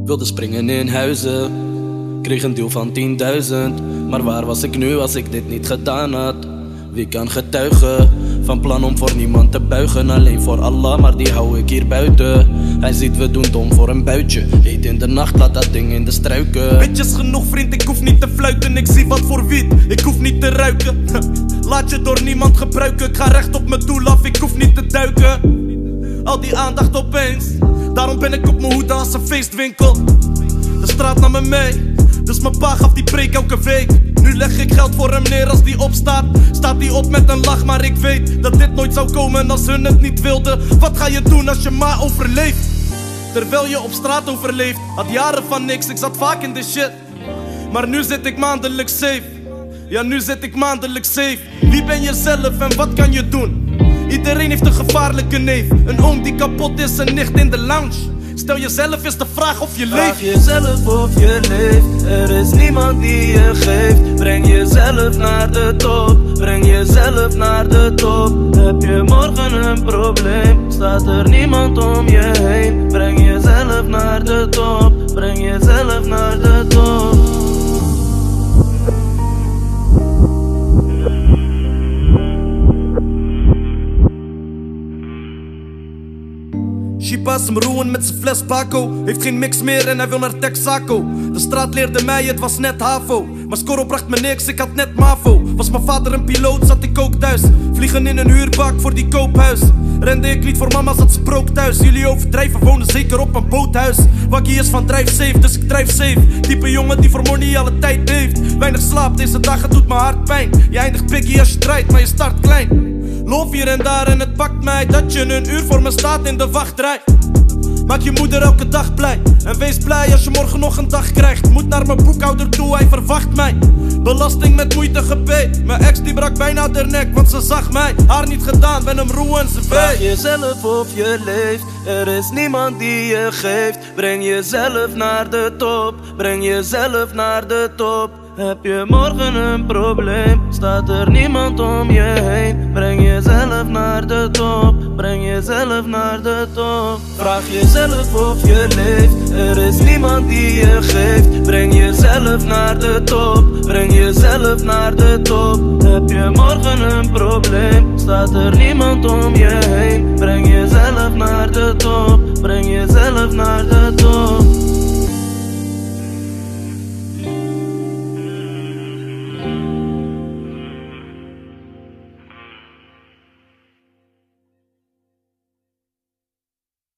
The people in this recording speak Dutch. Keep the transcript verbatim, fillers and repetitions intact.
Wilde springen in huizen, kreeg een deal van tienduizend. Maar waar was ik nu als ik dit niet gedaan had? Wie kan getuigen? Van plan om voor niemand te buigen, alleen voor Allah, maar die hou ik hier buiten. Hij ziet we doen dom voor een buitje, eet in de nacht, laat dat ding in de struiken. Bitches genoeg vriend, ik hoef niet te fluiten, ik zie wat voor wiet, ik hoef niet te ruiken. Laat je door niemand gebruiken, ik ga recht op mijn doel af, ik hoef niet te duiken. Al die aandacht opeens, daarom ben ik op mijn hoede als een feestwinkel. De straat nam me mee, dus mijn pa gaf die preek elke week. Nu leg ik geld voor hem neer als die opstaat. Staat die op met een lach, maar ik weet dat dit nooit zou komen als hun het niet wilden. Wat ga je doen als je ma overleeft? Terwijl je op straat overleeft, had jaren van niks, ik zat vaak in de shit. Maar nu zit ik maandelijks safe. Ja, nu zit ik maandelijks safe. Wie ben je zelf en wat kan je doen? Iedereen heeft een gevaarlijke neef. Een oom die kapot is, een nicht in de lounge. Stel jezelf eens de vraag of je leeft. Vraag jezelf of je leeft. Er is niemand die je geeft. Breng jezelf naar de top. Breng jezelf naar de top. Heb je morgen een probleem? Staat er niemand om je heen? Breng jezelf naar de top. Breng jezelf naar de top. Shiba's hem roeien met zijn fles Paco. Heeft geen mix meer en hij wil naar Texaco. De straat leerde mij, het was net HAVO. Maar Scoro bracht me niks, ik had net MAVO. Was mijn vader een piloot, zat ik ook thuis. Vliegen in een huurbak voor die koophuis. Rende ik niet voor mama, zat sprook thuis. Jullie overdrijven, wonen zeker op een boothuis. Wakkie is van drijf safe, dus ik drijf safe. Type jongen die voor money alle tijd heeft. Weinig slaap, deze dagen doet mijn hart pijn. Je eindigt biggie als je draait, maar je start klein. Loop hier en daar en het pakt mij dat je een uur voor me staat in de wachtrij. Maak je moeder elke dag blij. En wees blij als je morgen nog een dag krijgt. Moet naar mijn boekhouder toe, hij verwacht mij. Belasting met moeite gepaid. Mijn ex die brak bijna de nek, want ze zag mij. Haar niet gedaan, ben hem roe en ze weet. Vraag jezelf of je leeft. Er is niemand die je geeft. Breng jezelf naar de top. Breng jezelf naar de top. Heb je morgen een probleem? Staat er niemand om je heen? Breng jezelf naar de top. Breng jezelf naar de top. Vraag jezelf of je leeft. Er is niemand die je geeft. Breng jezelf naar de top. Breng jezelf naar de top. Heb je morgen een probleem? Staat er niemand om je heen? Breng jezelf naar de top. Breng jezelf naar de top.